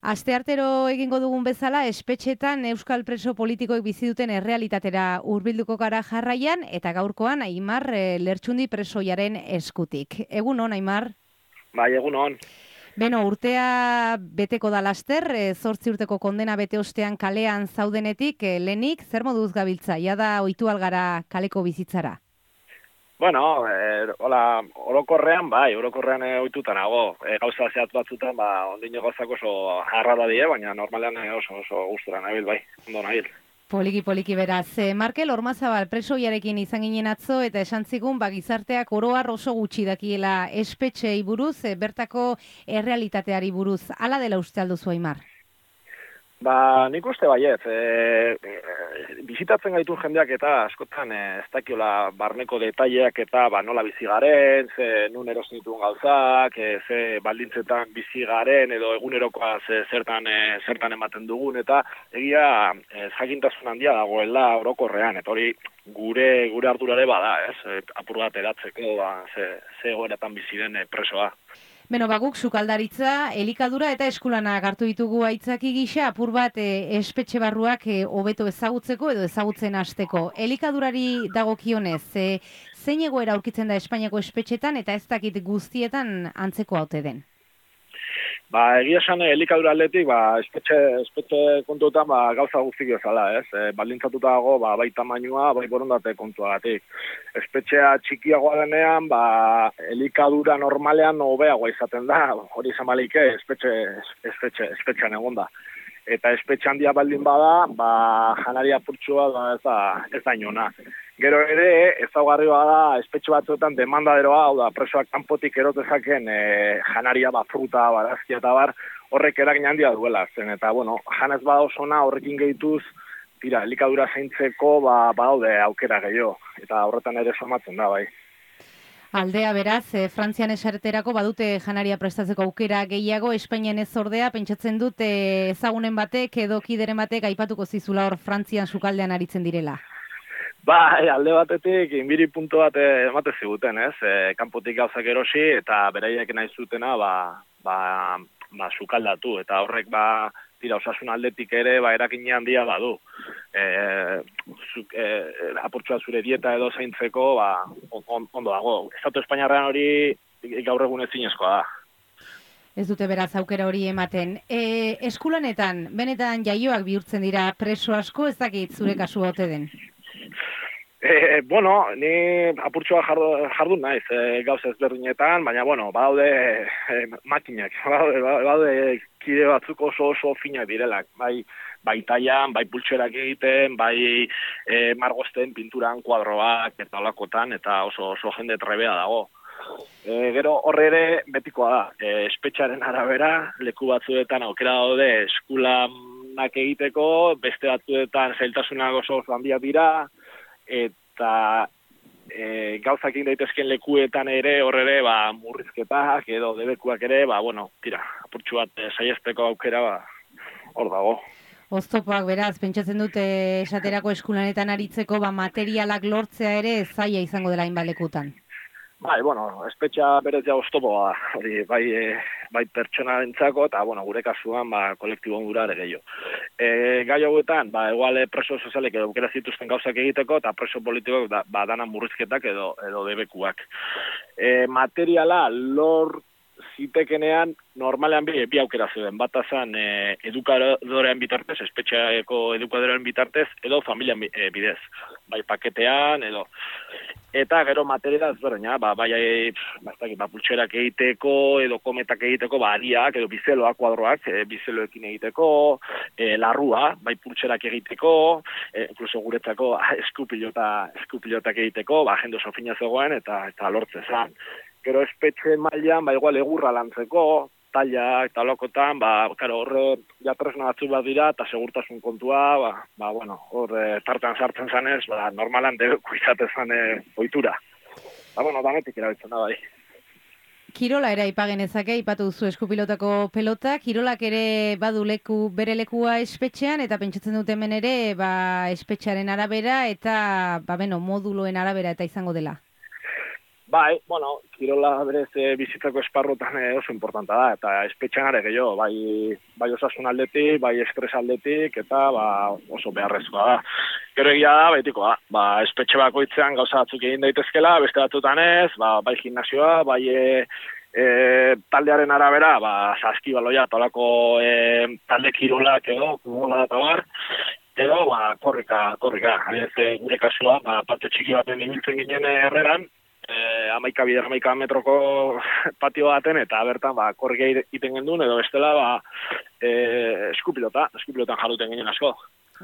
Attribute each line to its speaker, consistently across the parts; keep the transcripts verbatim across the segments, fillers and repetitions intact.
Speaker 1: Asteartero egingo dugun bezala, espetxetan euskal preso politikoek bizi duten errealitatera hurbilduko gara jarraian, eta gaurkoan Aimar e, Lertxundi presoiaren eskutik. Egun on, Aimar?
Speaker 2: Bai, egun on.
Speaker 1: Beno, urtea beteko da laster, e, zortzi urteko kondena bete ostean kalean zaudenetik, e, lehenik, zer moduz gabiltza, jada ohitu algara kaleko bizitzara?
Speaker 2: Bueno, eh, hola, orokorrean, bai, orokorrean eh, ohituta nago. Eh, gauza zehatz batzutan, ba, ondino gauzak oso harra da die, baina normalean eh, oso, oso gustura nabil, bai, ondo nabil.
Speaker 1: Poliki, poliki beraz. E, Markel Ormazabal presoiarekin izan ginen atzo eta esan zigun, ba, gizarteak oroar oso gutxi dakiela espetxei buruz, e, bertako errealitateari buruz. Hala dela uste alduzu, Aimar?
Speaker 2: Ba, nik uste baiet, e, e, bizitatzen gaitu jendeak eta askotan e, ez dakiola barneko detaileak eta ba, nola bizi garen, ze nun erosten dituen gauzak, e, ze baldintzetan bizi garen edo egunerokoa ze, zertan, e, zertan ematen dugun, eta egia e, jakintasun handia dagoela orokorrean, eta hori gure gure ardurare bada, ez, e, apur bat eratzeko, ba, ze, ze egoeratan bizi den e, presoa.
Speaker 1: Beno, baguk sukaldaritza, elikadura eta eskulana hartu ditugu aitzaki gisa, apur bat e, espetxe barruak e, hobeto ezagutzeko edo ezagutzen hasteko. Elikadurari dagokionez, e, zein egoera aurkitzen da Espainiako espetxetan eta ez dakit guztietan antzeko haute den?
Speaker 2: Ba, egia esan elikadura aldetik, ba, espetxe, espetxe kontuetan ba, gauza guztik ezala, ez? E, baldintzatuta dago, ba, bai tamainua, bai borondate kontuagatik. Espetxea txikiagoa denean, ba, elikadura normalean hobeagoa izaten da, hori izan balike, espetxe, espetxe, espetxean egon da. Eta espetxe handia baldin bada, ba, janaria purtsua da, ez da, ez da inona. Gero ere, ezaugarri bada, espetxe batzuetan demandaderoa, hau da, presoak kanpotik erotezaken e, janaria, ba, fruta, barazkia eta bar, horrek eragin handia duela, zen, eta, bueno, janez bada osona horrekin gehituz, tira, elikadura zaintzeko, ba, badaude aukera gehiago, eta horretan ere somatzen da, bai.
Speaker 1: Aldea beraz, e, Frantzian esareterako badute janaria prestatzeko aukera gehiago, Espainian ez ordea, pentsatzen dut e, ezagunen batek edo kideren batek aipatuko zizula hor Frantzian sukaldean aritzen direla.
Speaker 2: Ba, e, alde batetik, inbiri puntu bat emate ziguten, ez? E, kanpotik gauzak erosi, eta beraiek nahi zutena, ba, ba, ba, sukaldatu, eta horrek, ba, tira, osasun aldetik ere, ba, erakin handia badu. E, zuk, e, apurtxoa zure dieta edo zaintzeko, ba, on, ondo dago. Estatu Espainiarrean hori gaur egun ezinezkoa da.
Speaker 1: Ez dute beraz aukera hori ematen. E, eskulanetan, benetan jaioak bihurtzen dira preso asko, ez dakit zure kasu ote den?
Speaker 2: E, bueno, ni apurtxoa jardun, jardun naiz e, gauza ezberdinetan, baina, bueno, badaude e, makinak, badaude, badaude kide batzuk oso oso finak direlak, bai, bai taian, bai pultserak egiten, bai e, margosten pinturan, kuadroak eta olakotan, eta oso oso jende trebea dago. E, gero horre ere betikoa da, e, espetxaren arabera, leku batzuetan aukera daude eskulanak egiteko, beste batzuetan zailtasunak oso oso handiak dira, eta e, gauzak egin daitezken lekuetan ere, horre ere, ba, murrizketak edo debekuak ere, ba, bueno, tira, apurtxu bat e, saiesteko aukera, ba, hor dago.
Speaker 1: Oztopoak beraz, pentsatzen dute esaterako eskulanetan aritzeko, ba, materialak lortzea ere zaila izango dela hainbat lekutan.
Speaker 2: Bai, bueno, espetxa berez ja oztopoa da, hori, bai, e, bai pertsonarentzako eta, bueno, gure kasuan, ba, kolektibo ondura ere gehiago. E, gai hauetan, ba, eguale preso sozialek edo aukera zituzten gauzak egiteko, eta preso politikoak da, ba, dana murrizketak edo, edo debekuak. E, materiala lor zitekenean, normalean bi, bi aukera zeuden. Bata zen e, edukadorean bitartez, espetxeako edukadorean bitartez, edo familian e, bidez. Bai paketean, edo... Eta gero materiala ezberdina, ba, bai, ba, ba, pultserak egiteko, edo kometak egiteko, ba, ariak, edo bizeloak, kuadroak, e, bizeloekin egiteko, e, larrua, bai pultserak egiteko, e, inkluso guretzako eskupilota, eskupilotak egiteko, ba, jende oso fina zegoen, eta, eta lortze zen. Gero espetxe mailan, ba, igual egurra lantzeko, taila eta lokotan, ba, karo, horre jatresna batzu bat dira, eta segurtasun kontua, ba, ba bueno, horre tartean sartzen zanez, ba, normalan debeku izatezan e, ohitura. Ba, bueno, danetik erabiltzen da, bai.
Speaker 1: Kirola ere aipagenezake, aipatu duzu eskupilotako pelota, kirolak ere badu leku, bere lekua espetxean, eta pentsatzen dut hemen ere, ba, espetxearen arabera, eta, ba, beno, moduloen arabera eta izango dela.
Speaker 2: Bai, bueno, kirola berez e, bizitzako esparrutan e, oso importanta da, eta espetxean are gehiago, bai, bai osasun aldetik, bai estres aldetik, eta ba, oso beharrezkoa da. Gero egia da, betikoa, ba, espetxe bakoitzean gauza batzuk egin daitezkela, beste batzutan ez, ba, bai gimnasioa, bai e, e, taldearen arabera, ba, saskibaloia, talako e, talde kirolak edo, kumola eta bar, edo, ba, korrika, korrika, adibidez, gure kasua, ba, parte txiki baten ibiltzen ginen herreran, eh, amaika bider, amaika metroko patio baten, eta bertan, ba, korrika egiten gendun, edo bestela, ba, eh, eskupilota, eskupilotan jaruten ginen asko.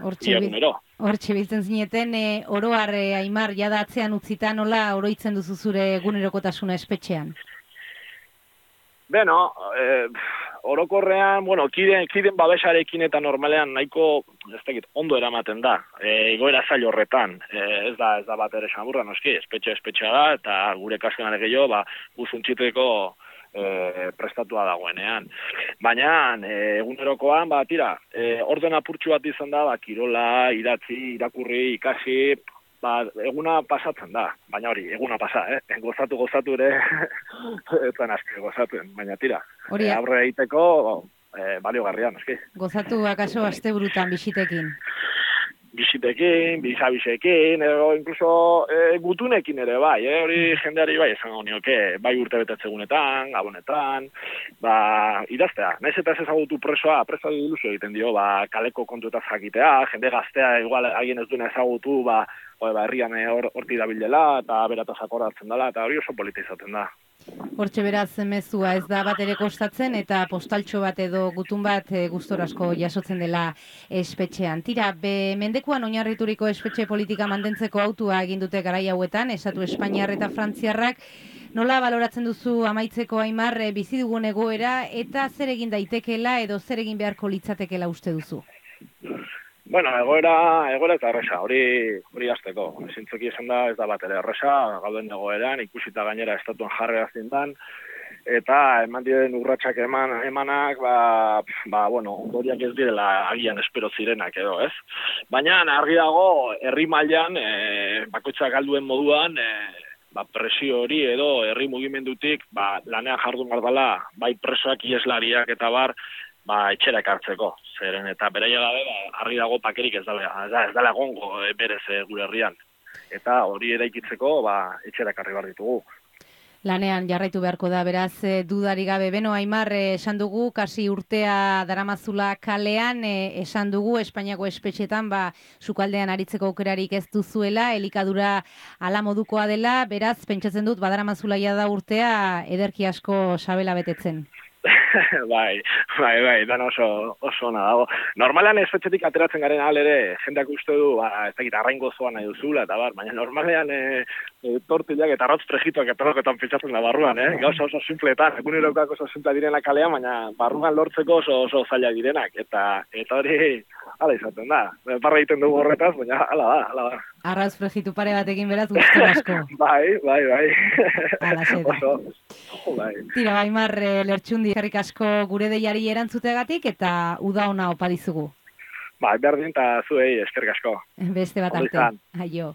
Speaker 1: Hortxe biltzen zineten, e, oroar e, Aimar, jada atzean utzita nola oroitzen duzu zure egunerokotasuna espetxean?
Speaker 2: Beno, eh, orokorrean, bueno, kiden, kiden babesarekin eta normalean nahiko, ez dakit, ondo eramaten da, e, egoera zail horretan, e, ez da, ez da bat ere samurra, noski, espetxe espetxea da, eta gure kasuan ere gehiago, ba, guzuntxiteko e, prestatua dagoenean. Baina, e, egunerokoan, ba, tira, e, orden apurtxu bat izan da, ba, kirola, idatzi, irakurri, ikasi, ba, eguna pasatzen da, baina hori, eguna pasa, eh? Gozatu, gozatu ere, etzen aski gozatuen, baina tira.
Speaker 1: Hori,
Speaker 2: e, aurre egiteko, e, baliogarrian, eski.
Speaker 1: Gozatu akaso asteburutan bisitekin?
Speaker 2: Bisitekin, bizabisekin, edo incluso e, gutunekin ere bai, eh? Hori jendeari bai esango nioke, bai urte betetzegunetan, gabonetan, ba, idaztea. Naiz eta ez ezagutu presoa, presoa ilusio egiten dio, ba, kaleko kontuetaz jakitea, jende gaztea, igual haien ez duena ezagutu, ba, Hore, ba, herrian horti or, dabilela, eta berataz akordatzen dela, eta hori oso polita izaten da.
Speaker 1: Hortxe beraz mezua ez da bat ere kostatzen, eta postaltxo bat edo gutun bat e, gustorasko jasotzen dela espetxean. Tira, be, mendekuan oinarrituriko espetxe politika mantentzeko autua egin dute garai hauetan, esatu Espainiar eta Frantziarrak, nola baloratzen duzu amaitzeko Aimar e, bizi dugun egoera, eta zer egin daitekeela edo zer egin beharko litzatekeela uste duzu?
Speaker 2: Bueno, egoera, egoera eta erresa, hori, hori azteko. Zintzoki esan da, ez da bat ere erresa, gauden egoeran, ikusita gainera estatuan jarrera zindan, eta eman diren urratsak eman, emanak, ba, ba, bueno, ondoriak ez direla agian espero zirenak edo, ez? Baina, argi dago, herri mailan, e, bakoitzak galduen moduan, e, ba, presio hori edo herri mugimendutik, ba, lanean jardun gardala, bai presoak, ieslariak eta bar, ba, etxera ekartzeko. Zeren eta beraia gabe, ba, argi dago pakerik ez dela, ez dela egongo e, berez e, gure herrian. Eta hori eraikitzeko, ba, etxera ekarri behar ditugu.
Speaker 1: Lanean jarraitu beharko da, beraz, e, dudari gabe. Beno, Aimar, e, esan dugu, kasi urtea daramazula kalean, e, esan dugu, Espainiako espetxetan, ba, sukaldean aritzeko aukerarik ez duzuela, elikadura ala modukoa dela, beraz, pentsatzen dut, badaramazula da urtea, ederki asko sabela betetzen.
Speaker 2: bai, bai, bai, dan oso, oso ona dago. Normalean espetxetik ateratzen garen ahal ere, jendeak uste du, ba, ez dakit, arrain gozoa nahi duzula, eta bar, baina normalean e, e, tortillak eta arrotz frejitoak eperoketan pitzatzen da barruan, eh? Gauza oso simpletan, egunerokak oso simple direnak kalean, baina barruan lortzeko oso oso zaila direnak, eta eta hori, hala izaten da. Parra egiten dugu horretaz, baina hala da, hala da.
Speaker 1: Arrauz frejitu pare batekin beraz guztu asko.
Speaker 2: bai, bai, bai.
Speaker 1: Hala zeta.
Speaker 2: Oso, bai.
Speaker 1: Tira, Aimar, lertxundi, eskerrik asko gure deiari erantzuteagatik eta uda ona opa dizugu.
Speaker 2: Bai, berdin eta zuei eskerrik asko.
Speaker 1: Beste bat arte. Aio.